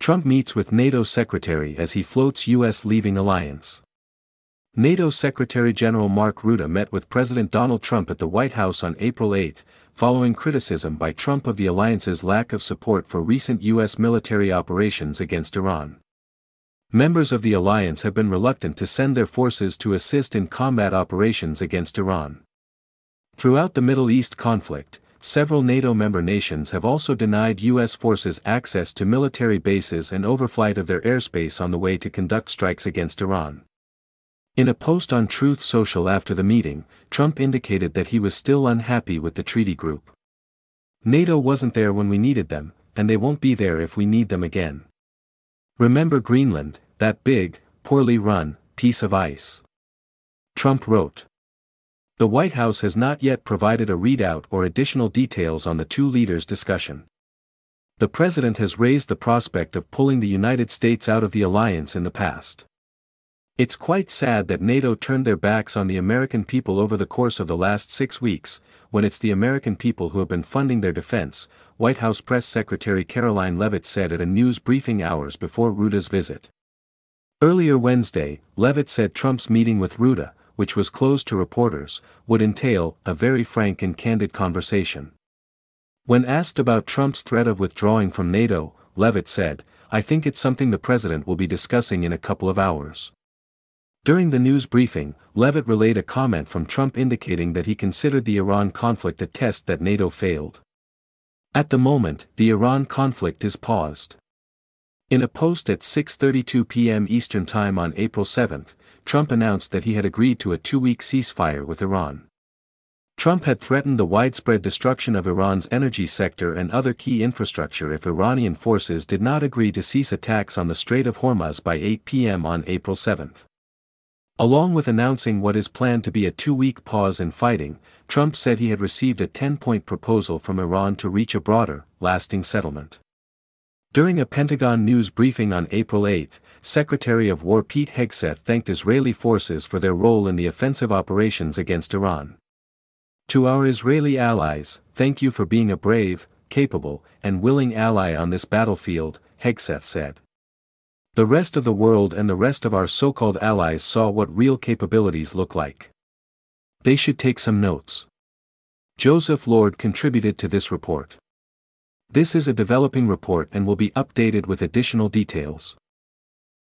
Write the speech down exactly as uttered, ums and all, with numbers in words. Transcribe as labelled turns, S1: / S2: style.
S1: Trump meets with NATO Secretary as he floats U S leaving alliance. NATO Secretary-General Mark Rutte met with President Donald Trump at the White House on April eighth, following criticism by Trump of the alliance's lack of support for recent U S military operations against Iran. Members of the alliance have been reluctant to send their forces to assist in combat operations against Iran. Throughout the Middle East conflict, several NATO member nations have also denied U S forces access to military bases and overflight of their airspace on the way to conduct strikes against Iran. In a post on Truth Social after the meeting, Trump indicated that he was still unhappy with the treaty group. NATO wasn't there when we needed them, and they won't be there if we need them again. Remember Greenland, that big, poorly run, piece of ice? Trump wrote. The White House has not yet provided a readout or additional details on the two leaders' discussion. The president has raised the prospect of pulling the United States out of the alliance in the past. It's quite sad that NATO turned their backs on the American people over the course of the last six weeks, when it's the American people who have been funding their defense, White House Press Secretary Karoline Leavitt said at a news briefing hours before Rutte's visit. Earlier Wednesday, Leavitt said Trump's meeting with Rutte, which was closed to reporters, would entail a very frank and candid conversation. When asked about Trump's threat of withdrawing from NATO, Leavitt said, "I think it's something the president will be discussing in a couple of hours." During the news briefing, Leavitt relayed a comment from Trump indicating that he considered the Iran conflict a test that NATO failed. At the moment, the Iran conflict is paused. In a post at six thirty-two p m Eastern Time on April seventh, Trump announced that he had agreed to a two-week ceasefire with Iran. Trump had threatened the widespread destruction of Iran's energy sector and other key infrastructure if Iranian forces did not agree to cease attacks on the Strait of Hormuz by eight p m on April seventh. Along with announcing what is planned to be a two-week pause in fighting, Trump said he had received a ten-point proposal from Iran to reach a broader, lasting settlement. During a Pentagon news briefing on April eighth, Secretary of War Pete Hegseth thanked Israeli forces for their role in the offensive operations against Iran. "To our Israeli allies, thank you for being a brave, capable, and willing ally on this battlefield," Hegseth said. "The rest of the world and the rest of our so-called allies saw what real capabilities look like. They should take some notes." Joseph Lord contributed to this report. This is a developing report and will be updated with additional details.